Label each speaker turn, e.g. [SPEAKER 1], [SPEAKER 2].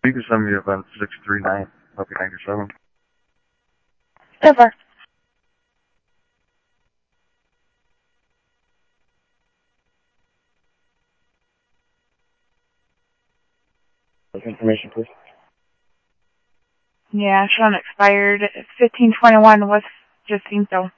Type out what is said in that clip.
[SPEAKER 1] You can send me event 639, Puppy 97.
[SPEAKER 2] Over.
[SPEAKER 1] Information, please.
[SPEAKER 2] Yeah, shown expired 1521 West Jacinto.